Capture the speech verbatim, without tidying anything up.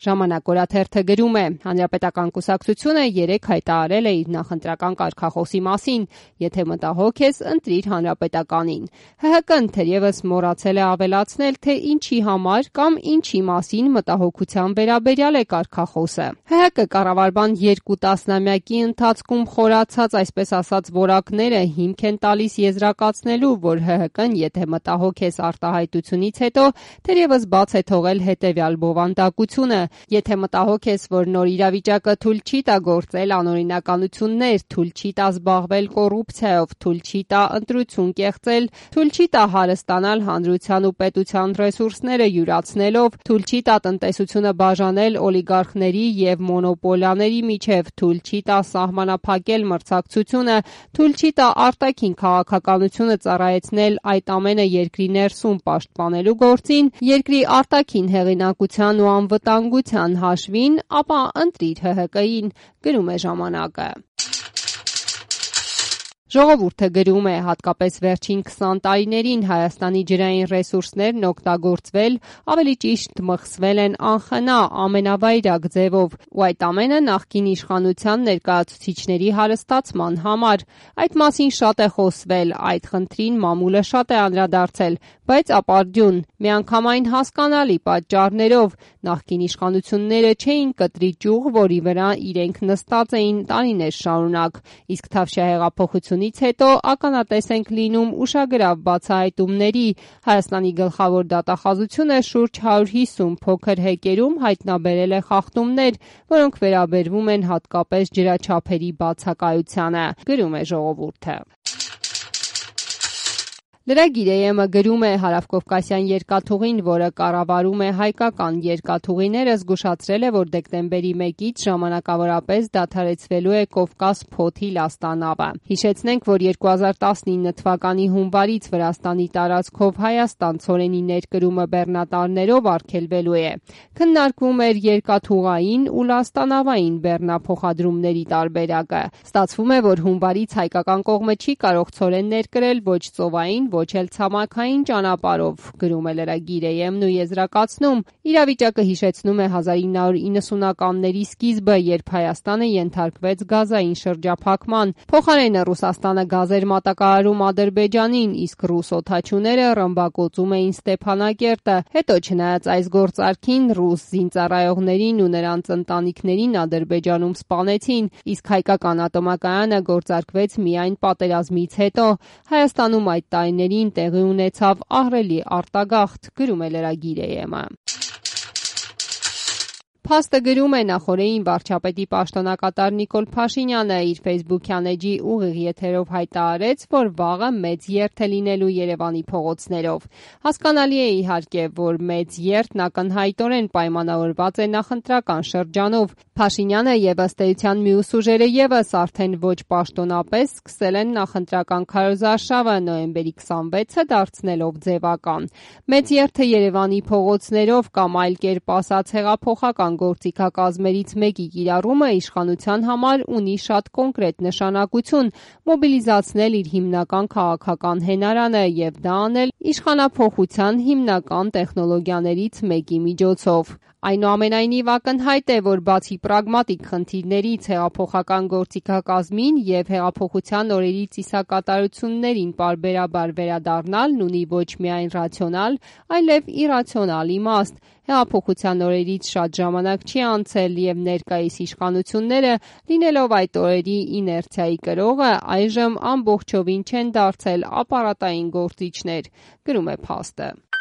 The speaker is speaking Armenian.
Ժամանակ օրաթերթը գրում է. Հանրապետական կուսակցությունը երեկ հայտարարել է իր նախընտրական կարգախոսի մասին. եթե մտահոգ ես, ընտրիր Հանրապետականին։ Հ Հ Կն թերևս մոռացել է ավելացնել, թե ինչի համար կամ ինչի մասին մտահոգության վերաբերյալ է կարգախոսը։ Հ Հ Կ կառավարման երկու տասնամյակի ընթացքում խորացած, այսպես ասած, որակները հիմք են տալիս եզրակացնելու, որ Հ Հ Կն, եթե մտահոգ ես արտահայտությունից հետո, թերևս բաց է թողել հետևյալ բովանդակությունը. Եթե մտահոգ ես, որ նոր իրավիճակը թույլ չի տա գործել անօրինականություններ, թույլ չի տա զբաղվել կոռուպցիայով, թույլ չի տա ընտրություն կեղծել, թույլ չի տա հարստանալ հանրության ու պետության ռեսուրսները յուրացնելով, թույլ չի տա տնտեսությունը բաժանել օլիգարխների եւ մոնոպոլիաների միջև, թույլ չի տա սահմանափակել մրցակցությունը, թույլ չի տա արտաքին քաղաքականությունը ծառայեցնել այդ ամենը երկրի ներսում պաշտպանելու գործին, երկրի արտաքին հեղինակության ու անվտանգության հաշվին, ապա ընտրիր Հ Հ Կին, գրում է ժամանակը։ Ժողովուրդը գրում է. հատկապես վերջին քսան տարիներին Հայաստանի ջրային ռեսուրսներն օգտագործվել, ավելի ճիշտ մխսվել են անխնա, ամենավայրագ ձևով, ու այդ ամենը նախկին իշխանության ներկայացուցիչների հարստացման համար։ Այդ մասին շատ է խոսվել, այդ խնդրին մամուլը շատ է անդրադարձել, բայց ապարդյուն, միանգամայն հասկանալի պատճառներով, նախկին իշխանությունները չէին կտրի ճյուղ, որի վրա իրենք նստած էին տարիներ շարունակ, իսկ Թավշյա հեղափոխությունից հետո ականատես ենք լինում ուշագրավ բացահայտումների։ Հայաստանի գլխավոր դատախազությունը շուրջ հարյուր հիսուն փոքր հեկերում հայտնաբերել է խախտումներ, որոնք վերաբերվում են հատկապես ջրաչափերի բացակայությանը, գրում է Ժողովուրդը։ Լրագիր.am-ը գրում է. Հարավկովկասյան երկաթուղին, որը կառավարում է հայկական երկաթուղիները, զգուշացրել է, որ դեկտեմբերի մեկից ժամանակավորապես դադարեցվելու է Կովկաս փոթի լաստանավը։ Հիշեցնենք, որ երկու հազար տասնինը թվականի հունվարից Վրաստանի տարածքով Հայաստան ցորենի ներկրումը բեռնատարներով արգելվելու է։ Քննարկվում էր երկաթուղային ու լաստանավային բեռնափոխադրումների տարբերակը։ Ստացվում է, որ հունվարից հայկական կողմը չի կարող ցորեն ներկրել ոչ ծովային, ոչ էլ ցամաքային ճանապարհով, գրում է Լրագիր.am-ն ու եզրակացնում. իրավիճակը հիշեցնում է հազար ինը հարյուր իննսունականների սկիզբը, երբ Հայաստանը ենթարկվեց գազային շրջափակման։ Փոխարենը Ռուսաստանը գազ էր մատակարարում Ադրբեջանին, իսկ ռուս օդաչուները ռմբակոծում էին Ստեփանակերտը։ Հետո, չնայած այս գործարքին, ռուս զինծառայողներին ու նրանց ընտանիքներին Ադրբեջանում սպանեցին, իսկ հայկական ատոմակայանը գործարկվեց միայն պատերազմից հետո։ Հայաստանում այդ տարիներին տեղի ունեցավ ահռելի արտագաղթ, գրում է Լրագիր.am-ը։ Փաստը գրում է. նախորդին վարչապետի պաշտոնակատար Նիկոլ Փաշինյանը իր ֆեյսբուքյան էջի ուղիղ եթերով հայտարարեց, որ վաղը մեծ երթ է լինելու Երևանի փողոցներով։ Հասկանալի է իհարկե, որ մեծ երթն ակնհայտորեն պայմանավորված է նախընտրական շրջանով։ Փաշինյանը եւ ըստ էության մյուս ուժերը եւս արդեն ոչ պաշտոնապես սկսել են նախընտրական քարոզարշավը նոյեմբերի քսանվեցը դարձնելով ձևական։ Մեծ երթը Երևանի փողոցներով կամ այլ կերպ ասած հեղափոխական գործիքակազմերից մեկի կիրառումը իշխանության համար ունի շատ կոնկրետ նշանակություն՝ մոբիլիզացնել իր հիմնական քաղաքական հենարանը եւ դա անել իշխանափոխության հիմնական տեխնոլոգիաներից մեկի միջոցով։ Այնուամենայնիվ ակնհայտ է, որ բացի պրագմատիկ խնդիրներից հեղափոխական գործիքակազմին եւ հեղափոխության օրերի ծիսակատարություններին պարբերաբար վերադառնալն ունի ոչ միայն ռացիոնալ, այլև իռացիոնալ իմաստ։ Հեղափոխության օրերից շատ ժամանակ չի անցել եւ ներկայիս իշխանությունները, լինելով այդ օրերի իներցիայի կրողը, այժմ ամբողջովին չեն դարձել ապարատային գործիչներ, գրում է փաստը։